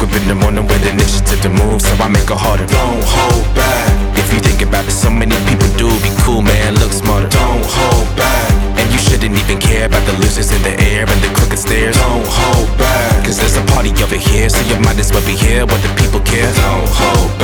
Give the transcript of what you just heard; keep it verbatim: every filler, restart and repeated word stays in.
up in the morning with initiative to move, so I make it harder. Don't hold back. If you think about it, so many people do. Be cool, man, look smarter. Don't hold back. And you shouldn't even care about the losers in the air and the crooked stairs. Don't hold back, cause there's a party over here, so you might as well be here. What the people care. Don't hold back.